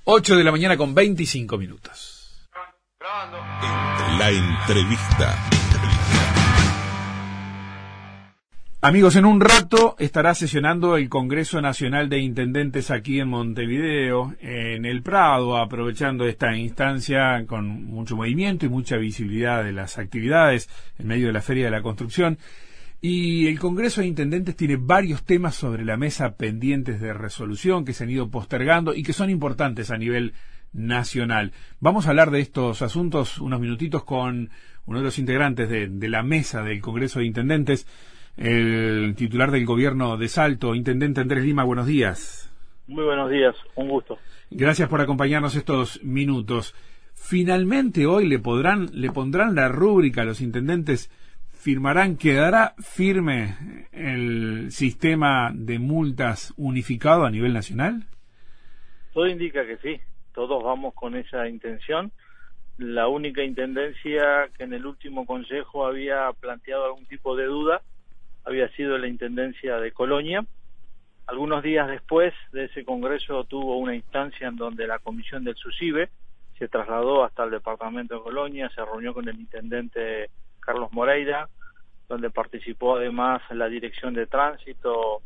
8 de la mañana con 25 minutos. La entrevista. Amigos, en un rato estará sesionando el Congreso Nacional de Intendentes aquí en Montevideo, en el Prado, aprovechando esta instancia con mucho movimiento y mucha visibilidad de las actividades en medio de la Feria de la Construcción. Y el Congreso de Intendentes tiene varios temas sobre la mesa pendientes de resolución que se han ido postergando y que son importantes a nivel nacional. Vamos a hablar de estos asuntos unos minutitos con uno de los integrantes de la mesa del Congreso de Intendentes, el titular del gobierno de Salto, Intendente Andrés Lima. Buenos días. Muy buenos días, un gusto. Gracias por acompañarnos estos minutos. Finalmente hoy le pondrán la rúbrica a los intendentes, quedará firme el sistema de multas unificado a nivel nacional. Todo indica que sí, todos vamos con esa intención. La única intendencia que en el último consejo había planteado algún tipo de duda había sido la Intendencia de Colonia. Algunos días después de ese congreso tuvo una instancia en donde la comisión del SUSIBE se trasladó hasta el departamento de Colonia, se reunió con el intendente Carlos Moreira, donde participó además la Dirección de Tránsito,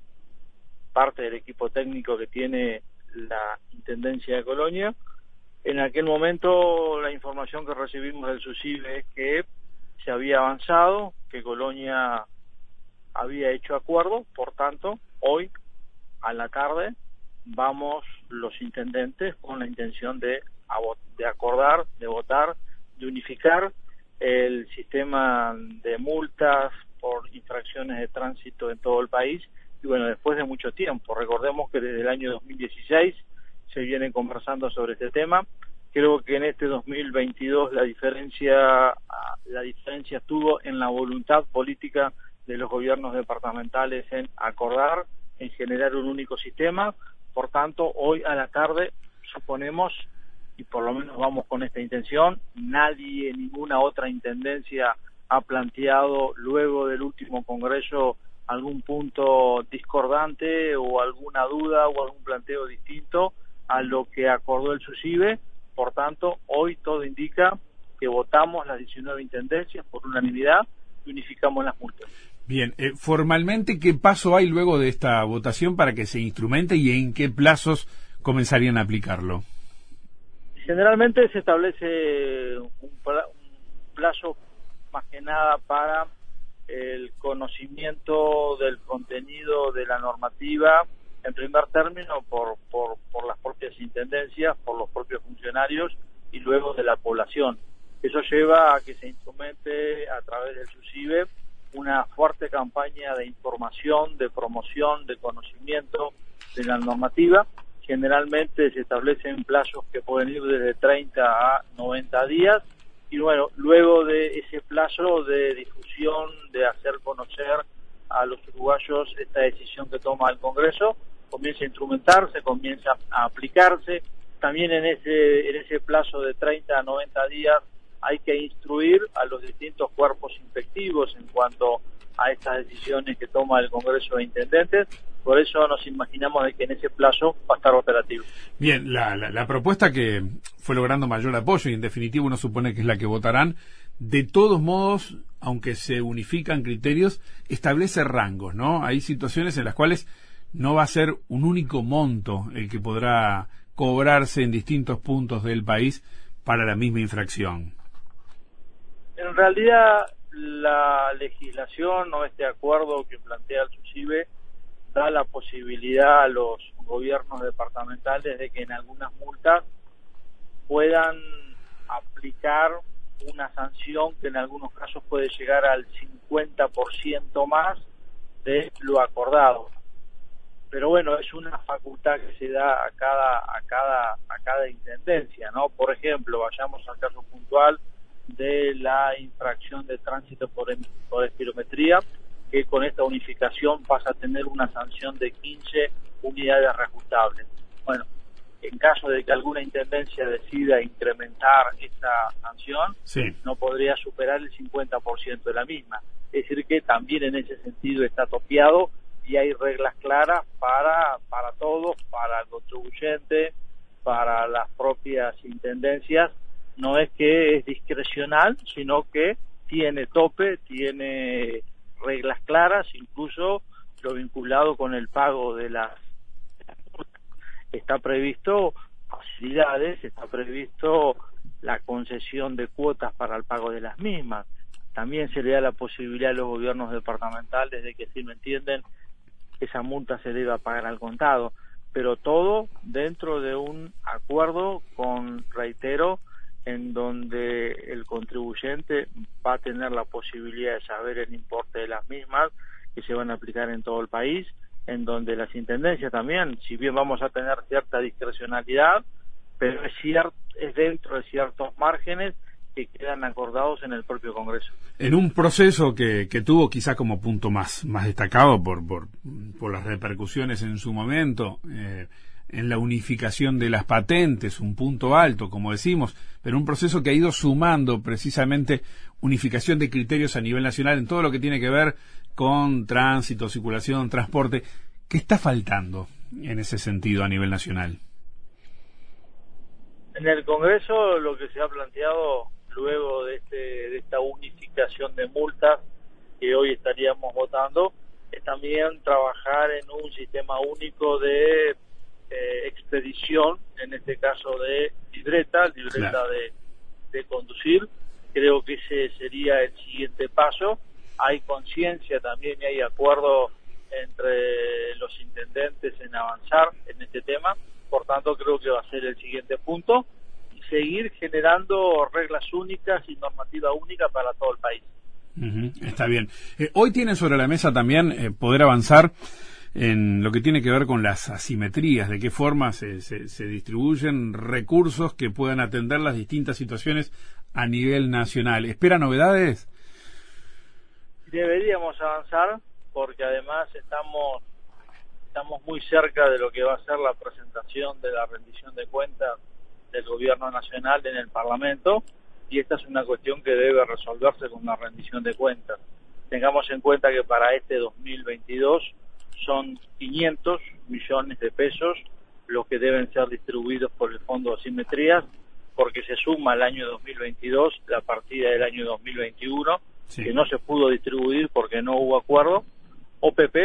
parte del equipo técnico que tiene la Intendencia de Colonia. En aquel momento la información que recibimos del SUSIBE es que se había avanzado, que Colonia había hecho acuerdo, por tanto, hoy a la tarde vamos los intendentes con la intención de acordar, de votar, de unificar el sistema de multas por infracciones de tránsito en todo el país. Y bueno, después de mucho tiempo, recordemos que desde el año 2016 se viene conversando sobre este tema. Creo que en este 2022 la diferencia estuvo en la voluntad política de los gobiernos departamentales en acordar, en generar un único sistema. Por tanto, hoy a la tarde suponemos, y por lo menos vamos con esta intención, ninguna otra intendencia ha planteado luego del último congreso algún punto discordante o alguna duda o algún planteo distinto a lo que acordó el SUSIBE. Por tanto, hoy todo indica que votamos las 19 intendencias por unanimidad y unificamos las multas. Bien, formalmente, ¿qué paso hay luego de esta votación para que se instrumente y en qué plazos comenzarían a aplicarlo? Generalmente se establece un plazo más que nada para el conocimiento del contenido de la normativa, en primer término por las propias intendencias, por los propios funcionarios y luego de la población. Eso lleva a que se instrumente a través del SUSIBE una fuerte campaña de información, de promoción, de conocimiento de la normativa. Generalmente se establecen plazos que pueden ir desde 30 a 90 días y bueno, luego de ese plazo de difusión, de hacer conocer a los uruguayos esta decisión que toma el Congreso, comienza a instrumentarse, comienza a aplicarse. También en ese plazo de 30 a 90 días hay que instruir a los distintos cuerpos inspectivos en cuanto a estas decisiones que toma el Congreso de Intendentes. Por eso nos imaginamos de que en ese plazo va a estar operativo. Bien, la propuesta que fue logrando mayor apoyo y en definitiva uno supone que es la que votarán, de todos modos, aunque se unifican criterios, establece rangos, ¿no? Hay situaciones en las cuales no va a ser un único monto el que podrá cobrarse en distintos puntos del país para la misma infracción. En realidad, la legislación o este acuerdo que plantea el SUSIBE da la posibilidad a los gobiernos departamentales de que en algunas multas puedan aplicar una sanción que en algunos casos puede llegar al 50% más de lo acordado. Pero bueno, es una facultad que se da a cada intendencia, ¿no? Por ejemplo, vayamos al caso puntual de la infracción de tránsito por espirometría, que con esta unificación pasa a tener una sanción de 15 unidades reajustables. Bueno, en caso de que alguna intendencia decida incrementar esta sanción, sí, no podría superar el 50% de la misma. Es decir que también en ese sentido está topeado y hay reglas claras para todos, para el contribuyente, para propias intendencias no es que es discrecional, sino que tiene tope, tiene reglas claras, incluso lo vinculado con el pago de las multas. Está previsto facilidades, está previsto la concesión de cuotas para el pago de las mismas. También se le da la posibilidad a los gobiernos departamentales de que, si no entienden, esa multa se deba pagar al contado, pero todo dentro de un acuerdo reitero, en donde el contribuyente va a tener la posibilidad de saber el importe de las mismas, que se van a aplicar en todo el país, en donde las intendencias también, si bien vamos a tener cierta discrecionalidad, pero es dentro de ciertos márgenes que quedan acordados en el propio Congreso. En un proceso que tuvo quizá como punto más destacado por las repercusiones en su momento, en la unificación de las patentes, un punto alto, como decimos, pero un proceso que ha ido sumando precisamente unificación de criterios a nivel nacional en todo lo que tiene que ver con tránsito, circulación, transporte. ¿Qué está faltando en ese sentido a nivel nacional? En el Congreso lo que se ha planteado luego de esta unificación de multas que hoy estaríamos votando es también trabajar en un sistema único de expedición, en este caso de libreta claro, de conducir. Creo que ese sería el siguiente paso. Hay conciencia también y hay acuerdo entre los intendentes en avanzar en este tema, por tanto creo que va a ser el siguiente punto, y seguir generando reglas únicas y normativa única para todo el país. Está bien. Hoy tienen sobre la mesa también poder avanzar en lo que tiene que ver con las asimetrías, de qué forma se distribuyen recursos que puedan atender las distintas situaciones a nivel nacional. ¿Espera novedades? Deberíamos avanzar, porque además estamos muy cerca de lo que va a ser la presentación de la rendición de cuentas del Gobierno Nacional en el Parlamento, y esta es una cuestión que debe resolverse con una rendición de cuentas. Tengamos en cuenta que para este 2022 son 500 millones de pesos los que deben ser distribuidos por el Fondo de Asimetrías, porque se suma al año 2022 la partida del año 2021, sí, que no se pudo distribuir porque no hubo acuerdo. OPP,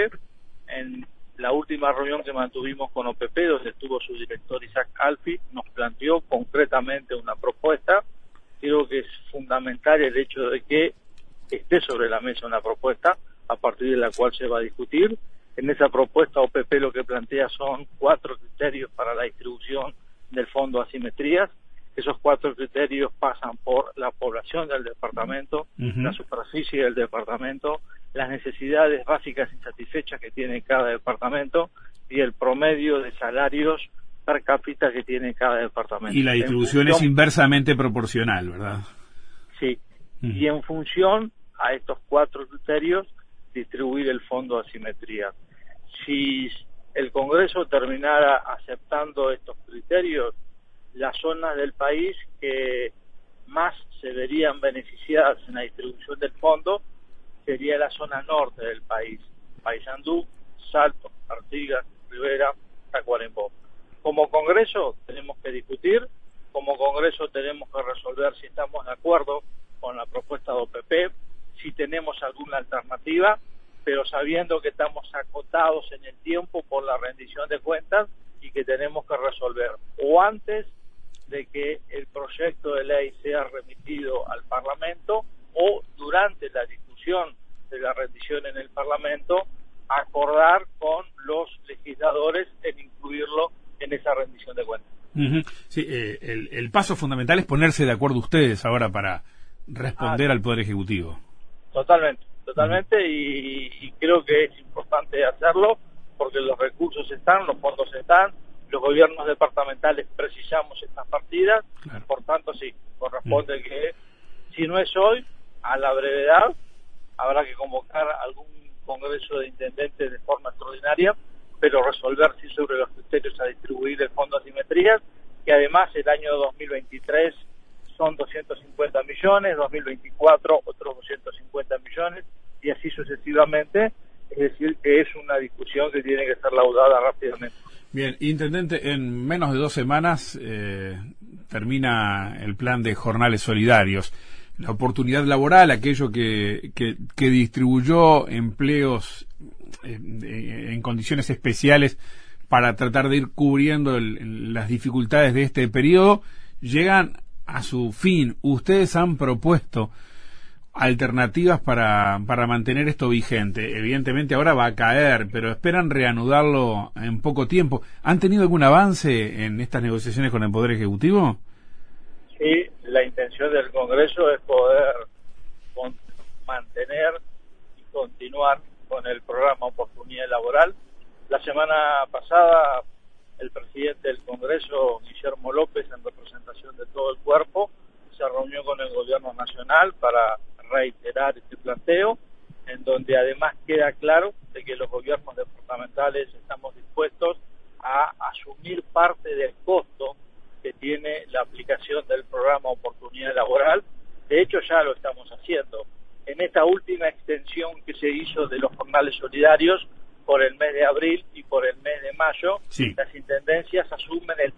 en la última reunión que mantuvimos con OPP, donde estuvo su director Isaac Alfi, nos planteó concretamente una propuesta. Creo que es fundamental el hecho de que esté sobre la mesa una propuesta a partir de la cual se va a discutir. En esa propuesta OPP lo que plantea son 4 criterios para la distribución del Fondo de Asimetrías. Esos 4 criterios pasan por la población del departamento, la superficie del departamento, las necesidades básicas insatisfechas que tiene cada departamento y el promedio de salarios per cápita que tiene cada departamento. Y la distribución es inversamente proporcional, ¿verdad? Sí, y en función a estos 4 criterios distribuir el Fondo de Asimetría. Si el Congreso terminara aceptando estos criterios, las zonas del país que más se verían beneficiadas en la distribución del fondo sería la zona norte del país: Paysandú, Salto, Artigas, Rivera, Tacuarembó. Como Congreso tenemos que discutir, como Congreso tenemos que resolver si estamos de acuerdo con la propuesta de OPP, si tenemos alguna alternativa, pero sabiendo que estamos acotados en el tiempo por la rendición de cuentas y que tenemos que resolver o antes de que el proyecto de ley sea remitido al Parlamento o durante la discusión de la rendición en el Parlamento, acordar con los legisladores en incluirlo en esa rendición de cuentas. Sí, el paso fundamental es ponerse de acuerdo ustedes ahora para responder al Poder Ejecutivo. Totalmente, y creo que es importante hacerlo porque los recursos están, los fondos están, los gobiernos departamentales precisamos estas partidas, claro. Por tanto sí, corresponde que si no es hoy, a la brevedad habrá que convocar algún congreso de intendentes de forma extraordinaria, pero resolver sí sobre los criterios a distribuir el Fondo de Asimetrías, que además el año 2023 son 250 millones, 2024 otros 250 millones, y así sucesivamente, es decir, que es una discusión que tiene que ser laudada rápidamente. Bien, Intendente, en menos de 2 semanas termina el plan de jornales solidarios. La oportunidad laboral, aquello que distribuyó empleos en condiciones especiales para tratar de ir cubriendo las dificultades de este periodo, llegan a su fin. Ustedes han propuesto alternativas para mantener esto vigente. Evidentemente ahora va a caer, pero esperan reanudarlo en poco tiempo. ¿Han tenido algún avance en estas negociaciones con el Poder Ejecutivo? Sí, la intención del Congreso es poder mantener y continuar con el programa Oportunidad Laboral. La semana pasada el presidente del Congreso, Guillermo López, en representación de todo el cuerpo, se reunió con el Gobierno Nacional para reiterar este planteo, en donde además queda claro de que los gobiernos departamentales estamos dispuestos a asumir parte del costo que tiene la aplicación del programa Oportunidad Laboral. De hecho, ya lo estamos haciendo. En esta última extensión que se hizo de los jornales solidarios por el mes de abril y por el mes de mayo, sí, las intendencias asumen el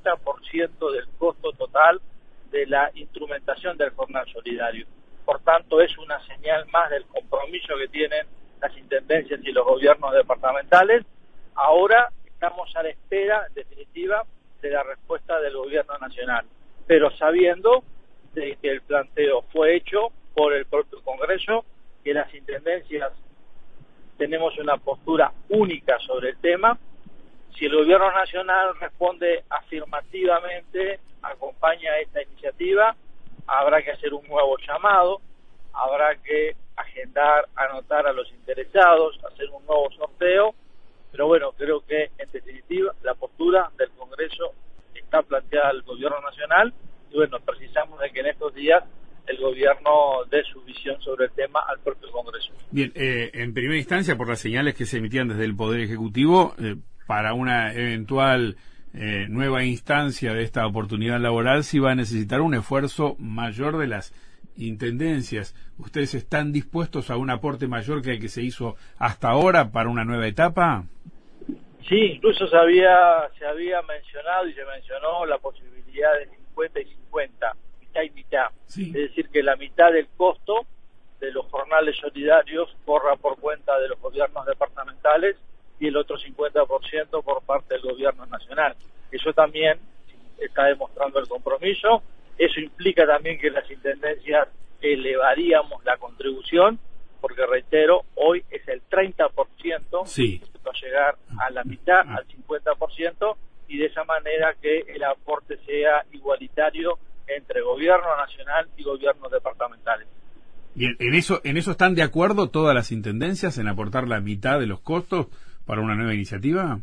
30% del costo total de la instrumentación del jornal solidario. Por tanto, es una señal más del compromiso que tienen las intendencias y los gobiernos departamentales. Ahora estamos a la espera, en definitiva, de la respuesta del gobierno nacional, pero sabiendo de que el planteo fue hecho por el propio Congreso, que las intendencias tenemos una postura única sobre el tema. Si el gobierno nacional responde afirmativamente, acompaña esta iniciativa, habrá que hacer un nuevo llamado, habrá que agendar, anotar a los interesados, hacer un nuevo sorteo, pero bueno, creo que en definitiva la postura del Congreso está planteada al gobierno nacional y bueno, precisamos de que en estos días el gobierno dé su visión sobre el tema al propio Congreso. Bien, en primera instancia, por las señales que se emitían desde el Poder Ejecutivo, para una eventual nueva instancia de esta oportunidad laboral, sí va a necesitar un esfuerzo mayor de las intendencias. ¿Ustedes están dispuestos a un aporte mayor que el que se hizo hasta ahora para una nueva etapa? Sí, incluso se había mencionado y se mencionó la posibilidad de 50 y 50, mitad y mitad. Sí. Es decir, que la mitad del costo de los jornales solidarios corra por cuenta de los gobiernos departamentales y el otro 50% por parte del gobierno nacional. Eso también está demostrando el compromiso. Eso implica también que las intendencias elevaríamos la contribución, porque reitero, hoy es el 30%, sí, va a llegar a la mitad, al 50%, y de esa manera que el aporte sea igualitario entre gobierno nacional y gobiernos departamentales. Bien, ¿en eso están de acuerdo todas las intendencias en aportar la mitad de los costos para una nueva iniciativa?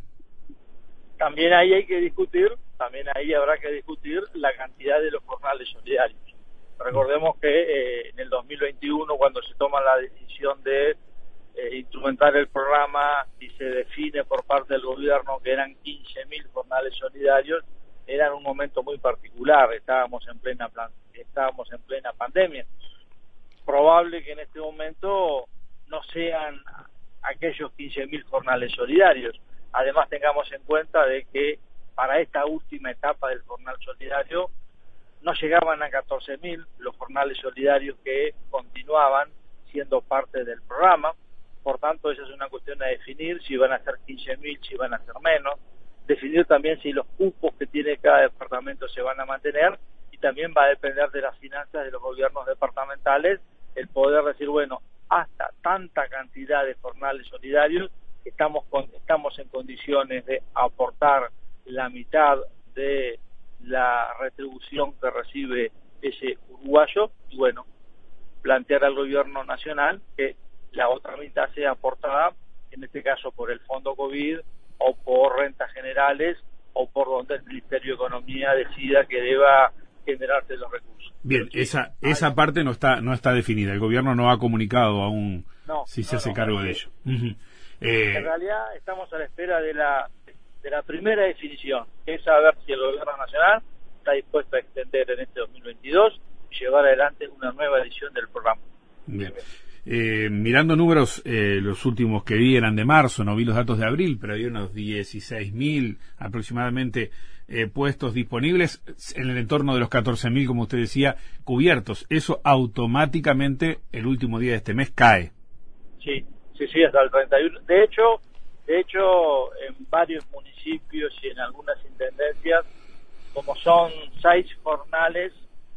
También ahí hay que discutir, también ahí habrá que discutir la cantidad de los jornales solidarios. Recordemos que en el 2021, cuando se toma la decisión de instrumentar el programa y se define por parte del gobierno que eran 15.000 jornales solidarios, era en un momento muy particular, estábamos en plena pandemia. Probable que en este momento no sean aquellos 15.000 jornales solidarios. Además, tengamos en cuenta de que para esta última etapa del jornal solidario no llegaban a 14.000 los jornales solidarios que continuaban siendo parte del programa. Por tanto, esa es una cuestión a definir, si van a ser 15.000, si van a ser menos. Definir también si los cupos que tiene cada departamento se van a mantener, y también va a depender de las finanzas de los gobiernos departamentales el poder decir, bueno, hasta tanta cantidad de jornales solidarios estamos en condiciones de aportar la mitad de la retribución que recibe ese uruguayo, y bueno, plantear al gobierno nacional que la otra mitad sea aportada, en este caso por el Fondo COVID o por rentas generales o por donde el Ministerio de Economía decida que deba generarse los recursos. Bien, esa parte no está definida. El gobierno no ha comunicado aún si se hace cargo de ello. En realidad estamos a la espera de la primera definición, que es saber si el gobierno nacional está dispuesto a extender en este 2022 y llevar adelante una nueva edición del programa. Bien. Mirando números, los últimos que vi eran de marzo, no vi los datos de abril, pero había unos 16.000 aproximadamente puestos disponibles en el entorno de los 14.000, como usted decía, cubiertos. Eso automáticamente el último día de este mes cae. Sí, hasta el 31. De hecho, en varios municipios y en algunas intendencias, como son 6 jornales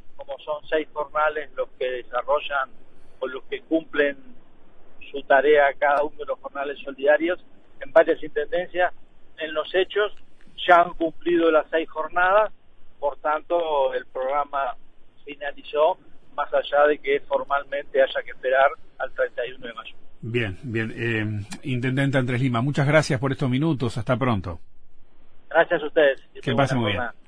los que desarrollan o los que cumplen su tarea cada uno de los jornales solidarios, en varias intendencias, en los hechos, ya han cumplido las 6 jornadas, por tanto el programa finalizó, más allá de que formalmente haya que esperar al 31 de mayo. Bien. Intendente Andrés Lima, muchas gracias por estos minutos. Hasta pronto. Gracias a ustedes. Que pasen muy bien.